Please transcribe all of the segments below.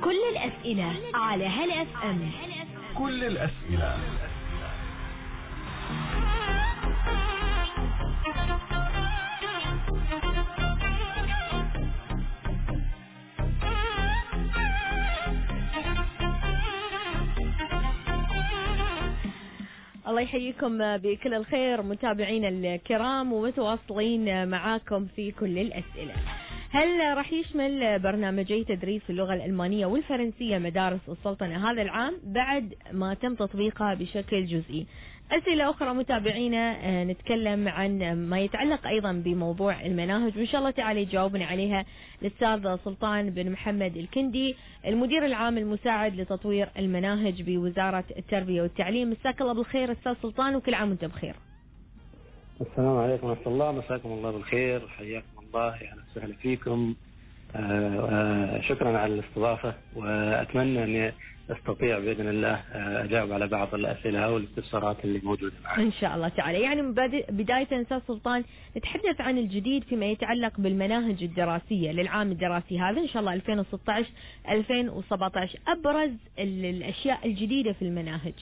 كل الأسئلة على هل اف ام. كل الأسئلة. الله يحييكم بكل الخير متابعينا الكرام ومتواصلين معاكم في كل الأسئلة. هل راح يشمل برنامجي تدريس اللغة الألمانية والفرنسية مدارس السلطنة هذا العام بعد ما تم تطبيقها بشكل جزئي؟ أسئلة أخرى متابعينا نتكلم عن ما يتعلق أيضا بموضوع المناهج وإن شاء الله تعالى يجاوبنا عليها الأستاذ سلطان بن محمد الكندي المدير العام المساعد لتطوير المناهج بوزارة التربية والتعليم. مساك الله بالخير أستاذ سلطان وكل عام وأنت بخير. السلام عليكم ورحمة الله. مساكم الله بالخير. حياكم الله. أهلا وسهلا فيكم. شكرا على الاستضافة وأتمنى أن أستطيع بإذن الله أجاوب على بعض الأسئلة والاستفسارات اللي موجودة معنا إن شاء الله تعالى. يعني بداية أستاذ سلطان نتحدث عن الجديد فيما يتعلق بالمناهج الدراسية للعام الدراسي هذا إن شاء الله 2016-2017. أبرز الأشياء الجديدة في المناهج.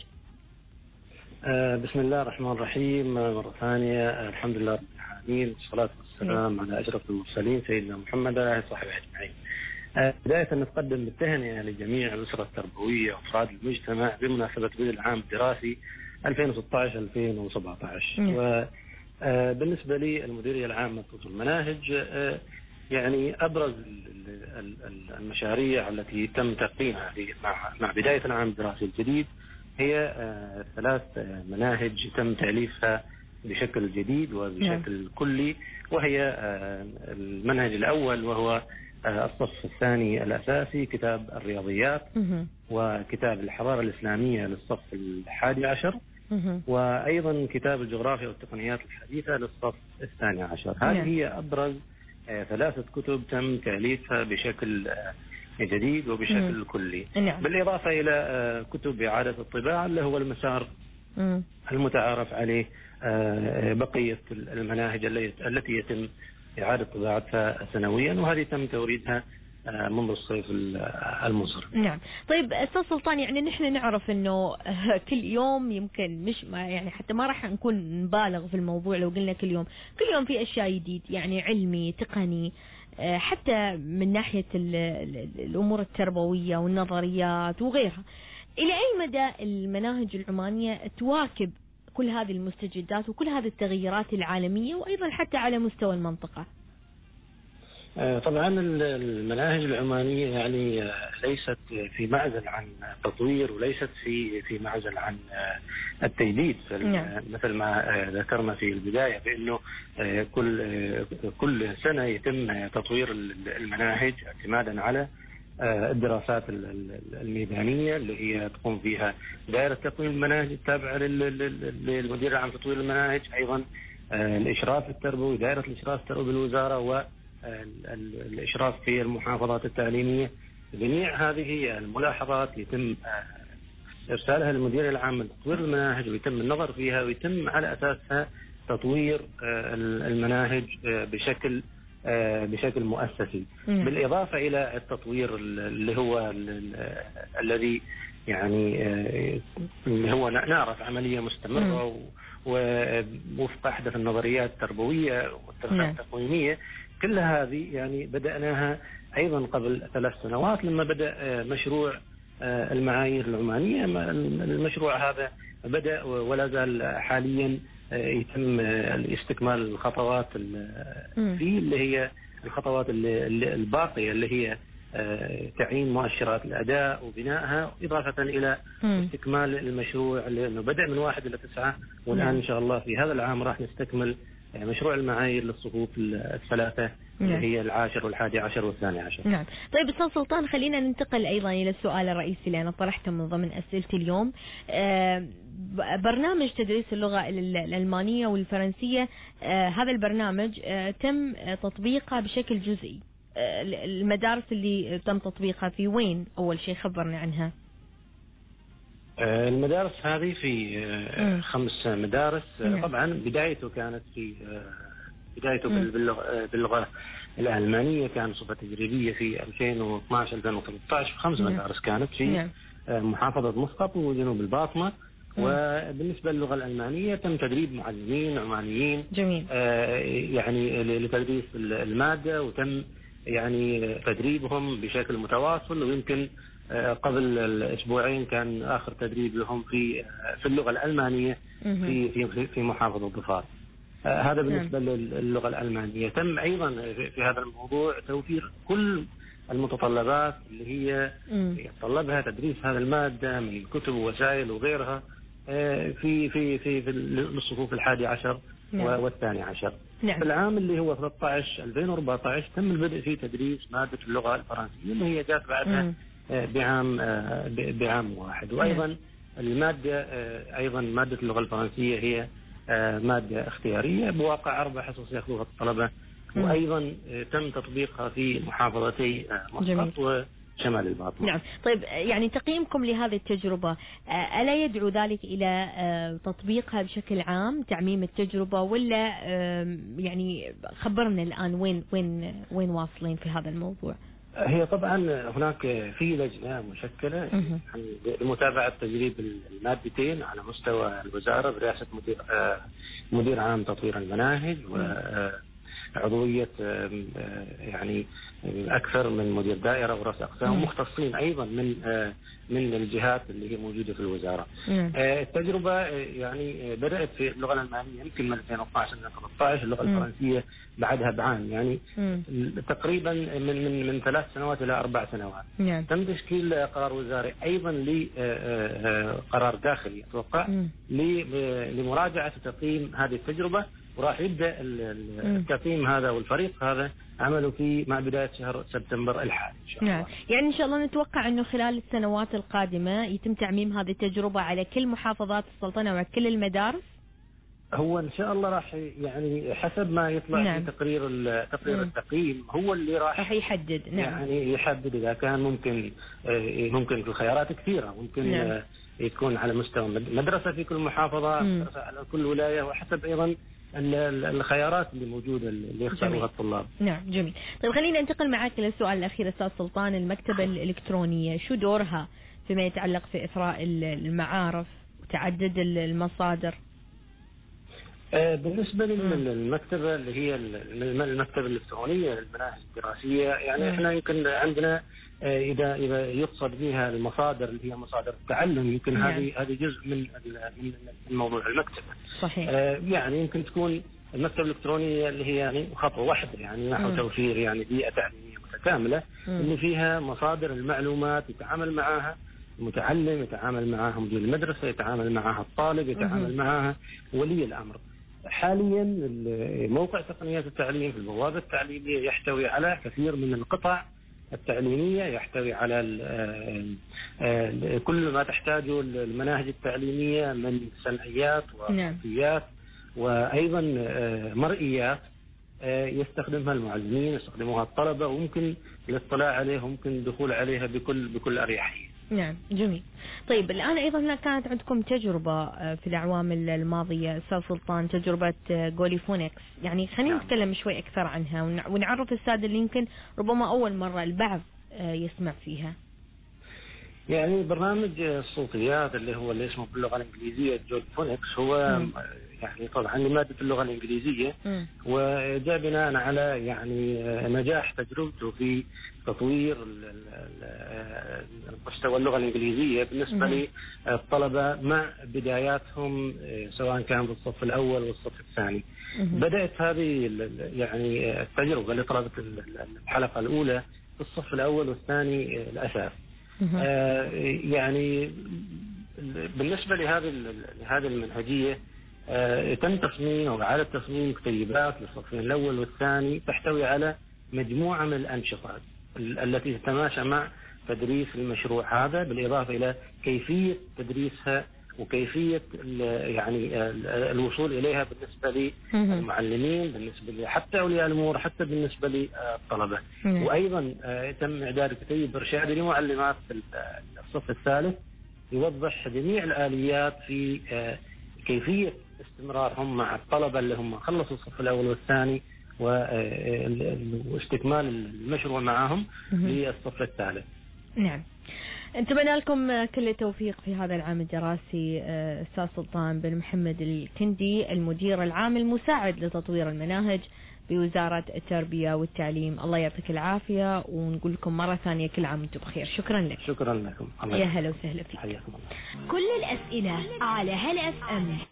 بسم الله الرحمن الرحيم. مرة ثانية الحمد لله رب العالمين والصلاة والسلام على أشرف المرسلين سيدنا محمد وعلى آله وصحبه أجمعين. بداية نتقدم بالتهنئة لجميع الأسرة التربوية وأفراد المجتمع بمناسبة بدء العام الدراسي 2016-2017. وبالنسبة لي المديرية العامة لتطوير المناهج يعني أبرز المشاريع التي تم تقديمها مع بداية العام الدراسي الجديد هي 3 مناهج تم تأليفها بشكل جديد وبشكل كلي، وهي المنهج الأول وهو الصف الثاني الأساسي كتاب الرياضيات وكتاب الحضارة الإسلامية للصف 11 وأيضا كتاب الجغرافيا والتقنيات الحديثة للصف 12. هذه هي أبرز 3 كتب تم تأليفها بشكل جديد وبشكل كلي. بالإضافة إلى كتب إعادة الطباعة اللي هو المسار المتعارف عليه بقية المناهج التي يتم إعادة طباعتها سنويا، وهذه تم توريدها منذ الصيف المنصرم. نعم. طيب أستاذ سلطان، يعني نحن نعرف إنه كل يوم يمكن مش يعني حتى ما راح نكون نبالغ في الموضوع لو قلنا كل يوم في أشياء جديد، يعني علمي تقني حتى من ناحية الأمور التربوية والنظريات وغيرها. إلى أي مدى المناهج العمانية تواكب كل هذه المستجدات وكل هذه التغيرات العالمية وأيضا حتى على مستوى المنطقة؟ طبعا المناهج العمانية يعني ليست في معزل عن التطوير وليست في معزل عن التجديد. مثل ما ذكرنا في البداية بأنه كل سنة يتم تطوير المناهج اعتمادا على الدراسات الميدانية اللي هي تقوم فيها دائرة تقويم المناهج التابعة للمدير العام لتطوير المناهج، أيضا الإشراف التربوي دائرة الإشراف التربوي بالوزارة والإشراف في المحافظات التعليمية. جميع هذه الملاحظات يتم إرسالها للمدير العام لتطوير المناهج ويتم النظر فيها ويتم على أساسها تطوير المناهج بشكل مؤسسي. بالإضافة إلى التطوير اللي هو الذي يعني اللي هو نعرف عملية مستمرة ووفق أحدث النظريات التربوية والتربية التقويمية. كل هذه يعني بدأناها أيضا قبل 3 سنوات لما بدأ مشروع المعايير العمانية. المشروع هذا بدأ ولا زال حاليا يتم استكمال الخطوات فيه اللي هي الخطوات الباقية اللي هي تعيين مؤشرات الأداء وبنائها، إضافة إلى استكمال المشروع اللي بدأ من 1 إلى 9 والآن إن شاء الله في هذا العام راح نستكمل مشروع المعايير للصفوف 3 اللي هي 10 والحادي-عشر وال12. نعم. طيب أستاذ سلطان، خلينا ننتقل أيضا إلى السؤال الرئيسي اللي أنا طرحته من ضمن أسئلتي اليوم. برنامج تدريس اللغة الألمانية والفرنسية، هذا البرنامج تم تطبيقه بشكل جزئي. المدارس اللي تم تطبيقها في وين؟ أول شيء خبرنا عنها. المدارس هذه في 5 مدارس. طبعا بدايته كانت في باللغة الألمانية كان صفة تجريبية في 2012 2013 في 5 مدارس كانت في محافظة مسقط وجنوب الباطنة. وبالنسبة للغة الألمانية تم تدريب معلمين عمانيين جميل. يعني لتدريس المادة، وتم يعني تدريبهم بشكل متواصل. ويمكن قبل الأسبوعين كان آخر تدريب لهم في اللغة الألمانية في محافظة ظفار. هذا بالنسبة للغة الألمانية. تم أيضا في هذا الموضوع توفير كل المتطلبات اللي هي يتطلبها تدريس هذا المادة من كتب ووسائل وغيرها في في في في الصفوف 11 والثاني عشر. في العام اللي هو 2014 تم البدء في تدريس مادة اللغة الفرنسية اللي هي جاءت بعدها بعام واحد. وأيضا المادة أيضا مادة اللغة الفرنسية هي مادة اختيارية بواقع 4 حصص يأخذوها الطلبة. وأيضا تم تطبيقها في محافظتي مسقط وشمال الباطنة. نعم. طيب يعني تقييمكم لهذه التجربة ألا يدعو ذلك إلى تطبيقها بشكل عام، تعميم التجربة، ولا يعني خبرنا الآن وين واصلين في هذا الموضوع؟ هي طبعا هناك في لجنة مشكلة لمتابعة تجريب المادتين على مستوى الوزارة برئاسة مدير عام تطوير المناهج وعضوية يعني أكثر من مدير دائرة ورأس أقسام مختصين أيضا من الجهات اللي هي موجودة في الوزارة. التجربة يعني بدأت في اللغة الألمانية يمكن من 2012 2013، اللغة الفرنسية بعدها بعام، يعني تقريبا من 3 سنوات إلى 4 سنوات. تم تشكيل قرار وزاري أيضا لقرار داخلي أتوقع لمراجعة تقييم هذه التجربة، وراح يبدأ التقييم هذا والفريق هذا عمله في مع بداية شهر سبتمبر الحالي إن شاء الله. نعم. يعني إن شاء الله نتوقع أنه خلال السنوات القادمة يتم تعميم هذه التجربة على كل محافظات السلطنة وكل المدارس. هو إن شاء الله راح يعني حسب ما يطلع في تقرير التقييم هو اللي راح يحدد. يعني يحدد إذا كان ممكن في الخيارات كثيرة، ممكن يكون على مستوى مدرسة في كل محافظة، مدرسة على كل ولاية، وحسب أيضا الخيارات اللي موجودة اللي يختاروها الطلاب. نعم جميل. طيب خلينا ننتقل معك للسؤال الأخير أستاذ سلطان. المكتبة الإلكترونية شو دورها فيما يتعلق في إثراء المعارف وتعدد المصادر؟ بالنسبة للمكتبة اللي هي المكتبة الإلكترونية للمناهج الدراسية، يعني احنا يمكن عندنا إذا يقصد بها المصادر اللي هي مصادر التعلم، يمكن هذه جزء من موضوع المكتبة. صحيح. يعني يمكن تكون المكتبة الإلكترونية اللي هي يعني خطوة واحدة يعني نحو توفير يعني بيئة تعليمية متكاملة اللي فيها مصادر المعلومات يتعامل معها المتعلم، يتعامل معها مدير المدرسة، يتعامل معها الطالب، يتعامل معها ولي الأمر. حاليا موقع تقنيات التعليم في البوابة التعليمية يحتوي على كثير من القطع التعليمية، يحتوي على كل ما تحتاجه المناهج التعليمية من سمعيات وصوتيات وأيضا مرئيات يستخدمها المعلمين، يستخدموها الطلبة، وممكن الاطلاع عليها وممكن الدخول عليها بكل أريحية. نعم جميل. طيب الآن أيضا كانت عندكم تجربة في الأعوام الماضية أستاذ سلطان، تجربة جوليفونكس، يعني خلينا نتكلم شوي أكثر عنها ونعرف السادة اللي يمكن ربما أول مرة البعض يسمع فيها. يعني برنامج الصوتيات اللي اسمه باللغة الإنجليزية جوليفونكس هو يعني طبعا لمادة اللغة الإنجليزية، وجاء بناء على يعني نجاح تجربته في تطوير مستوى اللغة الإنجليزية بالنسبة للطلبة مع بداياتهم سواء كان في الصف الأول والصف الثاني. بدأت هذه يعني التجربة لطلبة الحلقة الأولى في الصف الأول والثاني الأساس. يعني بالنسبة لهذه المنهجية تم تصميم أو إعادة تصميم كتيبات للصفين الأول والثاني تحتوي على مجموعة من الأنشطة التي تتماشى مع تدريس المشروع هذا، بالإضافة إلى كيفية تدريسها وكيفية يعني الوصول إليها بالنسبة للمعلمين، بالنسبة حتى أولياء الأمور، حتى بالنسبة للطلبة. وأيضا تم إعداد كتيب إرشادي لمعلمات الصف الثالث يوضح جميع الآليات في كيفية استمرارهم مع الطلبة اللي هم خلصوا الصف الأول والثاني واستكمال المشروع معهم للصف الثالث. نعم. نتمنى لكم كل التوفيق في هذا العام الدراسي أستاذ سلطان بن محمد الكندي، المدير العام المساعد لتطوير المناهج بوزارة التربية والتعليم. الله يعطيك العافية، ونقول لكم مرة ثانية كل عام وانتم بخير. شكرا لك. شكرا لكم. يا هلا وسهلا فيك. حياكم الله. كل الأسئلة على هلا FM.